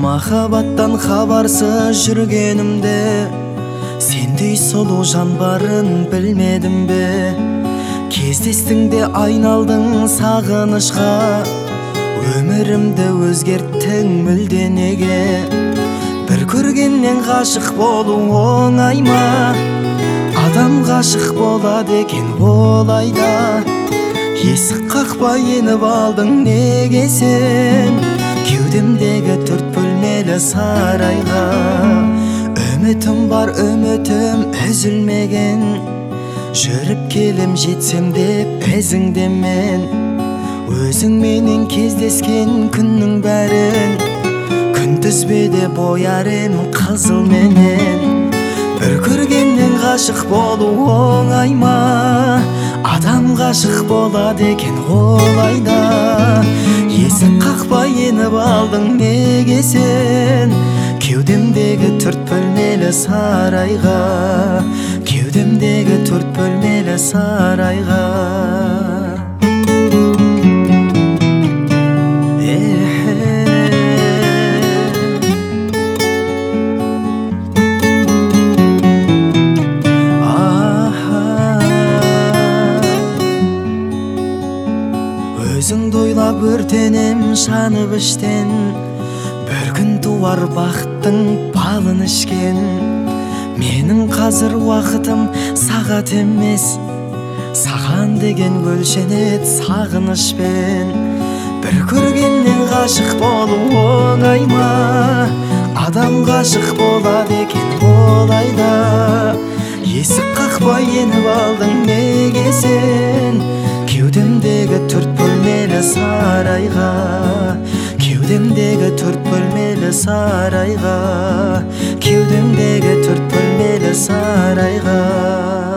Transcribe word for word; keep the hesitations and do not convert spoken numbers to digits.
махаббаттан хабарсыз жүргенімде сендей сұлу жан барын білмедім бе? Кездестің де айналдың сағынышқа, өмірімді өзгерттің мүлде неге? Бір көргеннен ғашық болу оңай ма? Адам ғашық болады екен олайда. Есік қақпай еніп алдың неге сен? Кеудемдегі төрт бөлмелі сарайға. Үмітім бар, үмітім үзілмеген. Жүріп келем жетсем деп ізіңде мен. Өзіңменен кездескен күннің бәрін күнтізбеде бояр ем қызыл менен. Бір көргеннен ғашық болу оңай ма? Адам ғашық болады екен олайда. Есік қақпай еніп алдың неге сен? Кеудемдегі төрт бөлмелі сарайға. Кеудемдегі төрт бөлмелі сарайға. Өзіңді ойлап өртенем жанып іштен. Бір күн туар бақыттың балын ішкен. Менің қазір уақытым сағат емес, саған деген өлшенет сағынышпен. Бір көргеннен ғашық болу оңай ма? Адам ғашық болады екен олайда. Есік қақпай еніп алдың неге сен? Кеудемдегі төрт бөлмелі сарайға. Кеудемдегі төрт бөлмелі сарайға. Кеудемдегі төрт бөлмелі сарайға.